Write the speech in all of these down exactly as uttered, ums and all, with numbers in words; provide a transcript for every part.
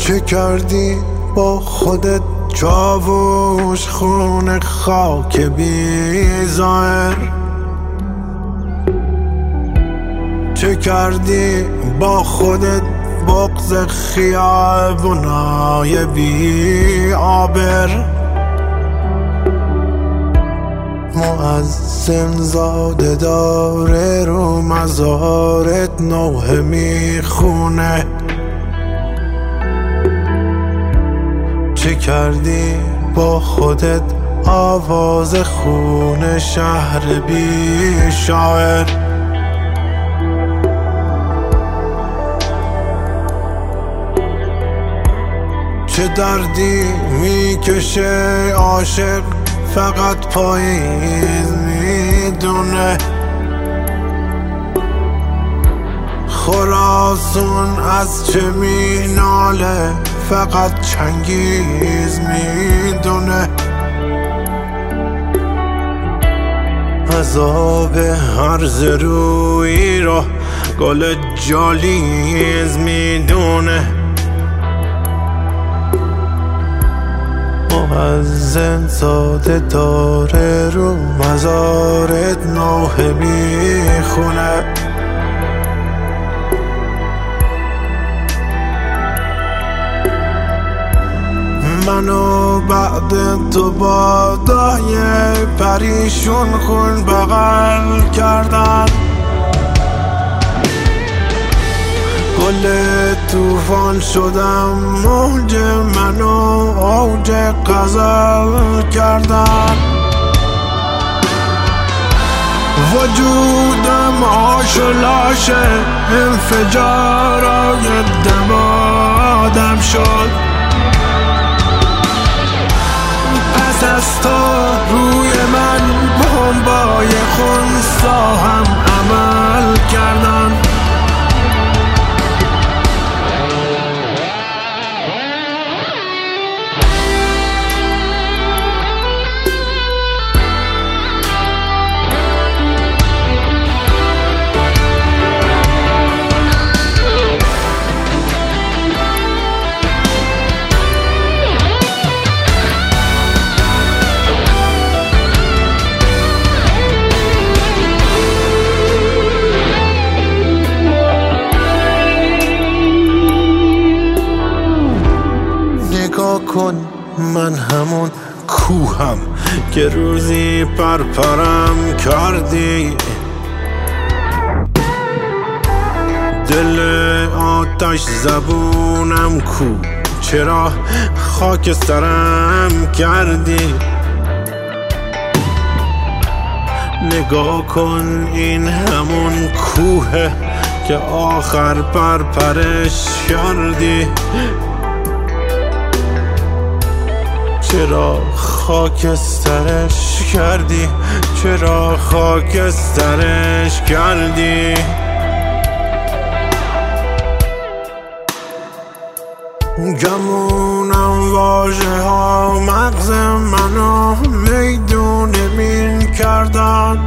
چه کردی با خودت چاووش خون خاک بی ظاهر؟ چه کردی با خودت بغض خیابونای بی آبر؟ مؤذن زاده داره رو مزارت نوحه میخونه. چه کردی با خودت آواز خون شهر بی شاعر؟ چه دردی میکشه عاشق فقط پاییز میدونه؟ خراسون از چه میناله فقط چنگیز میدونه؟ عذاب هرز روی رو گل جالیز میدونه. مؤذن زاده داره رو مزارت نوحه میخونه. منو بعد تو با دای پریشون خون بغل کردن. گل توفان شدم موج منو اوج غزل کردن. وجودم آش و لاشه انفجارای دمادم شد. پس از تو روی من بمبای خونسا هم عمل کردن. نگاه کن من همون کوهم که روزی پرپرم کردی. دل آتش زبونم کو چرا خاک سرم کردی؟ نگاه کن این همون کوه که آخر پرپرش کردی. چرا خاکسترش کردی؟ چرا خاکسترش کردی؟ گمونم واژه ها مغز منو میدون مین کردن.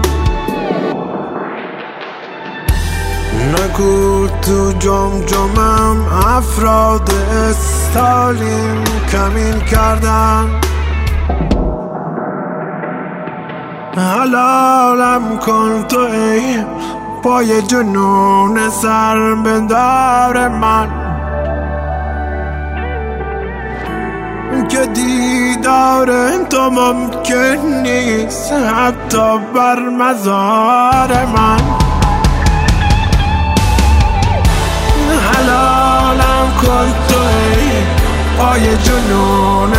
نگو تو جم جمم افراد استالین کمین کردن. حلالم کن تو ای پای جنون سر به دار من که دیدار تو ممکن نیست حتی بر مزار من. حلالم کن تو ای پای جنون